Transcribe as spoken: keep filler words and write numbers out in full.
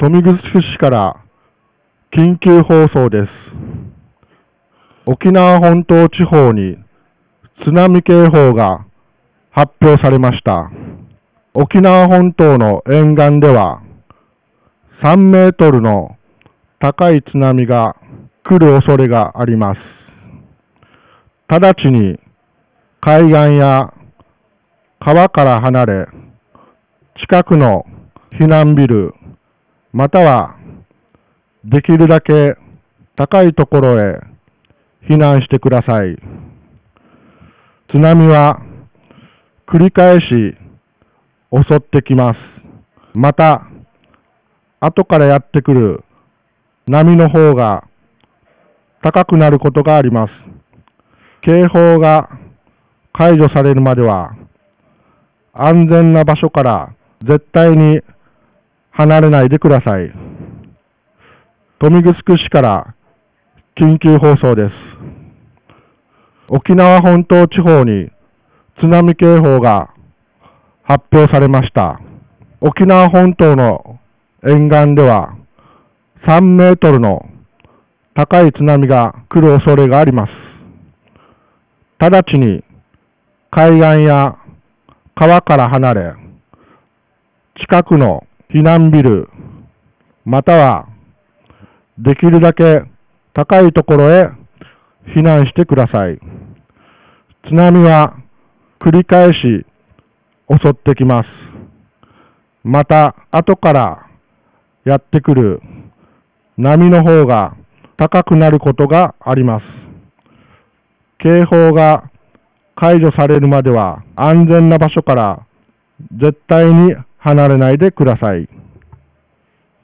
豊見城市から緊急放送です。沖縄本島地方に津波警報が発表されました。沖縄本島の沿岸ではさんメートルの高い津波が来る恐れがあります。直ちに海岸や川から離れ、近くの避難ビル、またはできるだけ高いところへ避難してください。津波は繰り返し襲ってきます。また、後からやってくる波の方が高くなることがあります。警報が解除されるまでは安全な場所から絶対に離れないでください。豊見城市から緊急放送です。沖縄本島地方に津波警報が発表されました。沖縄本島の沿岸ではさんメートルの高い津波が来る恐れがあります。直ちに海岸や川から離れ、近くの避難ビル、またはできるだけ高いところへ避難してください。津波は繰り返し襲ってきます。また、後からやってくる波の方が高くなることがあります。警報が解除されるまでは安全な場所から絶対に離れないでください。